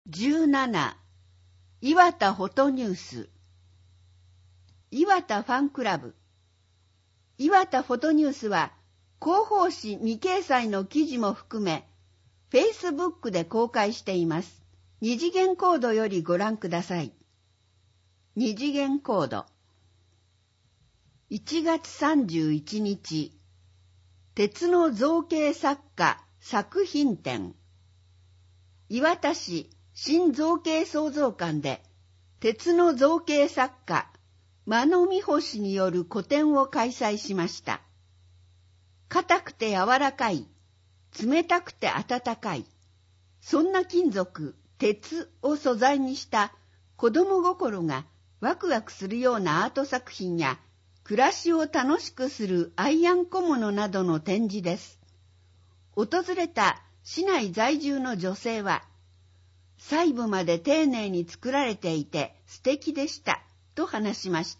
17. 岩田フォトニュース。岩田ファンクラブ。岩田フォトニュースは広報誌未掲載の記事も含め Facebook で公開しています。二次元コードよりご覧ください。二次元コード。1月31日、鉄の造形作家作品展。岩田市新造形創造館で鉄の造形作家間野美穂氏による個展を開催しました。硬くて柔らかい、冷たくて温かい、そんな金属、鉄を素材にした子供心がワクワクするようなアート作品や暮らしを楽しくするアイアン小物などの展示です。訪れた市内在住の女性は、細部まで丁寧に作られていて素敵でしたと話しました。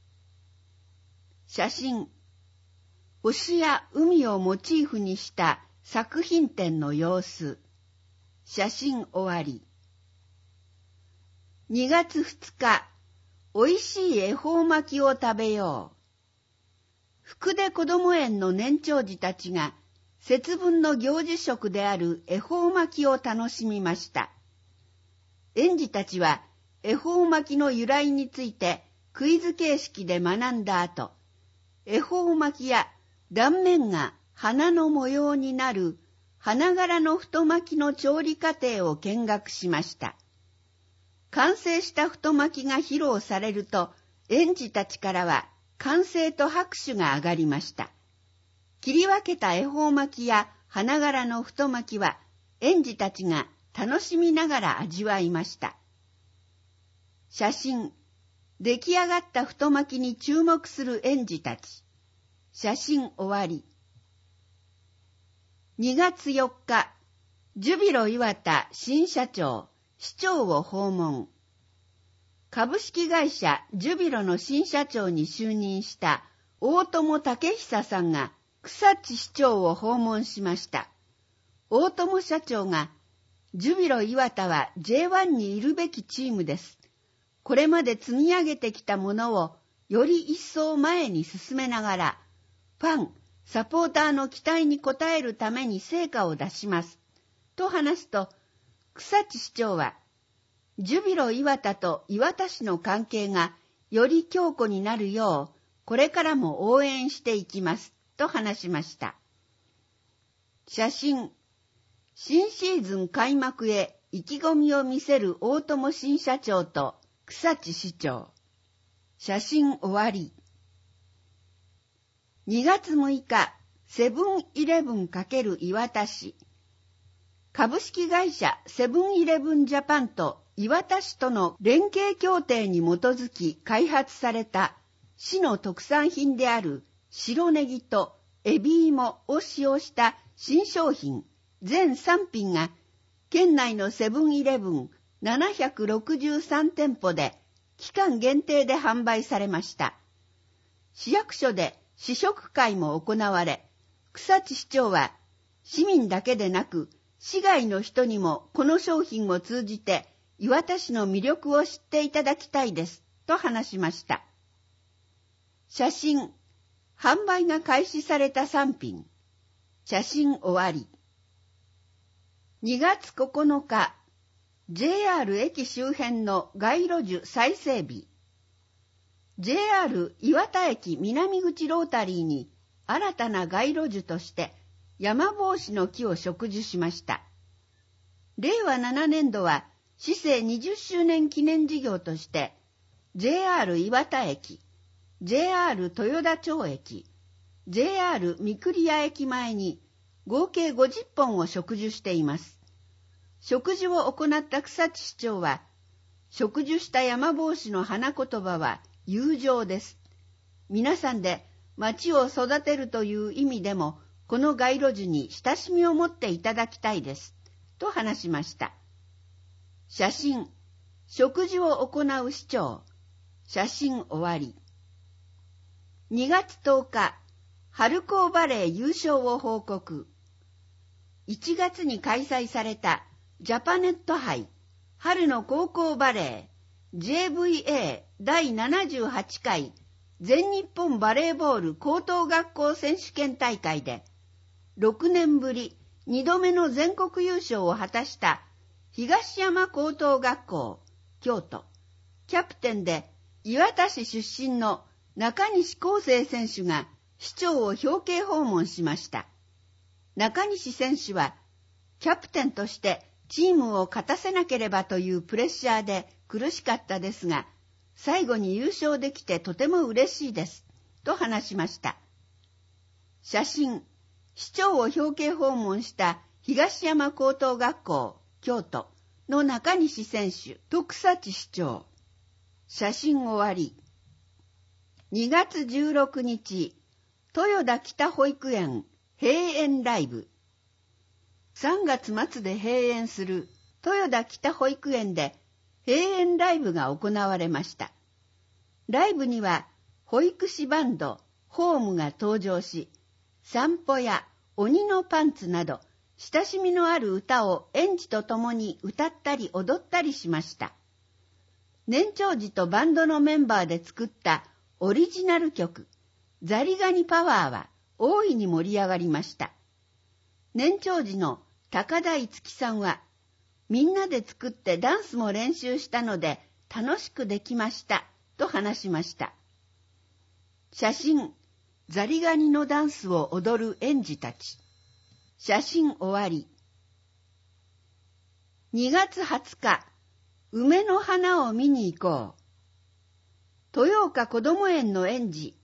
写真。星や海をモチーフにした作品展の様子。写真終わり。2月2日、おいしい恵方巻きを食べよう。福出こども園の年長児たちが節分の行事食である恵方巻きを楽しみました。園児たちは恵方巻きの由来についてクイズ形式で学んだ後、恵方巻きや断面が花の模様になる花柄の太巻きの調理過程を見学しました。完成した太巻きが披露されると、園児たちからは歓声と拍手が上がりました。切り分けた恵方巻きや花柄の太巻きは園児たちが楽しみながら味わいました。写真。出来上がった太巻きに注目する園児たち。写真終わり。2月4日、ジュビロ磐田新社長、市長を訪問。株式会社ジュビロの新社長に就任した大友武久さんが草地市長を訪問しました。大友社長が、ジュビロ磐田は J1 にいるべきチームです。これまで積み上げてきたものをより一層前に進めながら、ファン、サポーターの期待に応えるために成果を出します。と話すと、草地市長は、ジュビロ磐田と磐田市の関係がより強固になるよう、これからも応援していきます。と話しました。写真。新シーズン開幕へ意気込みを見せる大友新社長と草地市長。写真終わり。2月6日、セブンイレブン×磐田市。株式会社セブンイレブンジャパンと磐田市との連携協定に基づき開発された市の特産品である白ネギとエビ芋を使用した新商品全3品が県内のセブンイレブン763店舗で期間限定で販売されました。市役所で試食会も行われ、草地市長は市民だけでなく市外の人にもこの商品を通じて磐田市の魅力を知っていただきたいですと話しました。写真。販売が開始された3品。写真終わり。2月9日、JR 駅周辺の街路樹再整備。JR 磐田駅南口ロータリーに新たな街路樹として山帽子の木を植樹しました。令和7年度は市政20周年記念事業として JR 磐田駅、JR 豊田町駅、JR 三栗屋駅前に合計50本を植樹しています。植樹を行った草地市長は、植樹した山帽子の花言葉は友情です。皆さんで町を育てるという意味でも、この街路樹に親しみを持っていただきたいです。と話しました。写真。植樹を行う市長。写真終わり。2月10日、春高バレー優勝を報告。1月に開催されたジャパネット杯春の高校バレー JVA 第78回全日本バレーボール高等学校選手権大会で6年ぶり2度目の全国優勝を果たした東山高等学校京都キャプテンで磐田市出身の中西康生選手が市長を表敬訪問しました。中西選手はキャプテンとしてチームを勝たせなければというプレッシャーで苦しかったですが、最後に優勝できてとても嬉しいですと話しました。写真、市長を表敬訪問した東山高等学校京都の中西選手と草地市長。写真終わり。2月16日、豊田北保育園閉園ライブ。3月末で閉園する豊田北保育園で閉園ライブが行われました。ライブには保育士バンドホームが登場し、散歩や鬼のパンツなど親しみのある歌を園児と共に歌ったり踊ったりしました。年長児とバンドのメンバーで作ったオリジナル曲ザリガニパワーは大いに盛り上がりました。年長児の高田いつきさんは、みんなで作ってダンスも練習したので楽しくできましたと話しました。写真、ザリガニのダンスを踊る園児たち。写真終わり。2月20日、梅の花を見に行こう。豊岡こども園の園児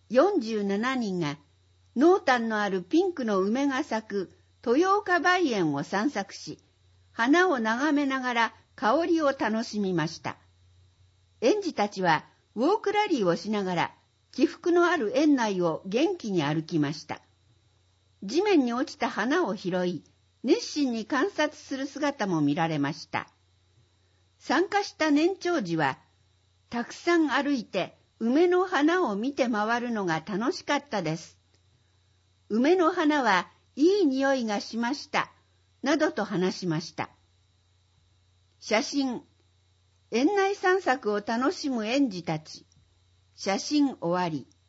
47人が濃淡のあるピンクの梅が咲く豊岡梅園を散策し、花を眺めながら香りを楽しみました。園児たちはウォークラリーをしながら起伏のある園内を元気に歩きました。地面に落ちた花を拾い、熱心に観察する姿も見られました。参加した年長児は、たくさん歩いて梅の花を見て回るのが楽しかったです。梅の花はいい匂いがしました、などと話しました。写真、園内散策を楽しむ園児たち。写真終わり。